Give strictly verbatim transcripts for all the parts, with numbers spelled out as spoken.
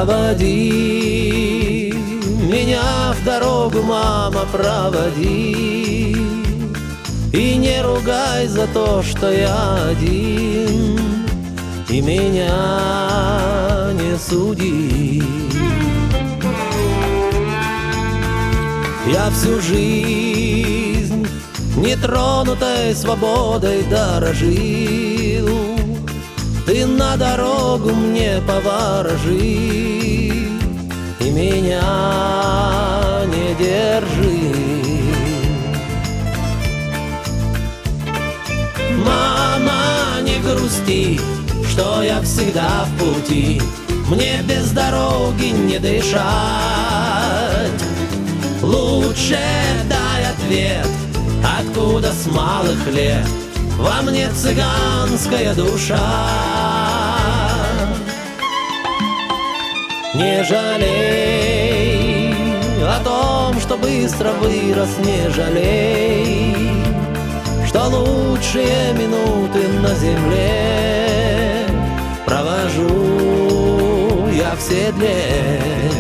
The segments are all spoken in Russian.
Проводи меня в дорогу, мама, проводи. И не ругай за то, что я один, и меня не суди. Я всю жизнь нетронутой свободой дорожил. Ты на дорогу мне поворожи и меня не держи. Мама, не грусти, что я всегда в пути. Мне без дороги не дышать. Лучше дай ответ, откуда с малых лет во мне цыганская душа. Не жалей о том, что быстро вырос, не жалей, что лучшие минуты на земле провожу я в седле.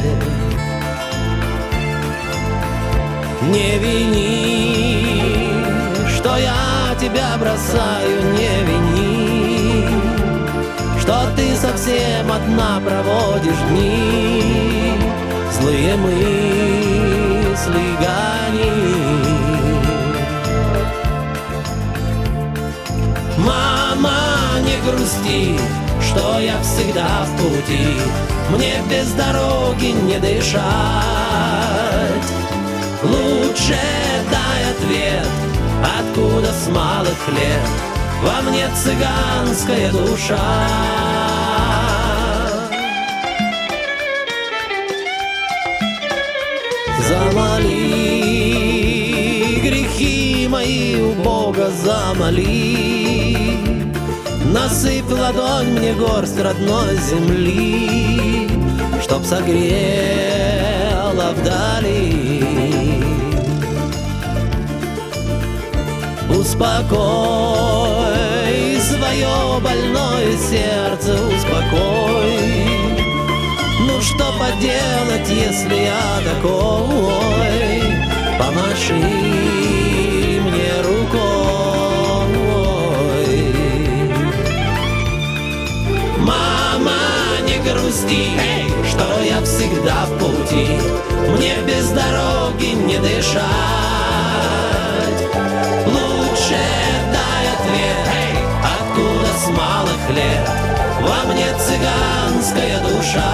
Не вини, что я тебя бросаю, не вини, что ты совсем одна проводишь дни, злые мысли гони. Мама, не грусти, что я всегда в пути, мне без дороги не дышать. Лучше дай ответ, откуда с малых лет во мне цыганская душа. Замоли грехи мои у Бога, замоли. Насыпь в ладонь мне горсть родной земли, чтоб согрела вдали. Успокой свое больное сердце, успокой. Ну что поделать, если я такой? Помаши мне рукой. Мама, не грусти, что я всегда в пути, мне без дороги не дышать. Лучше дай ответ, откуда с малых лет во мне цыганская душа.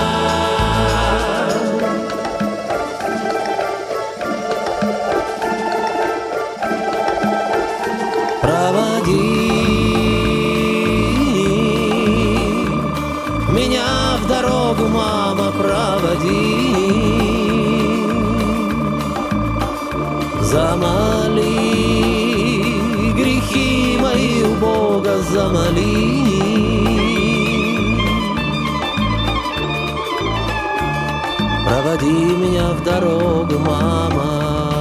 Проводи меня в дорогу, мама, проводи. Замоли грехи мои у Бога, замоли. Проводи меня в дорогу, мама.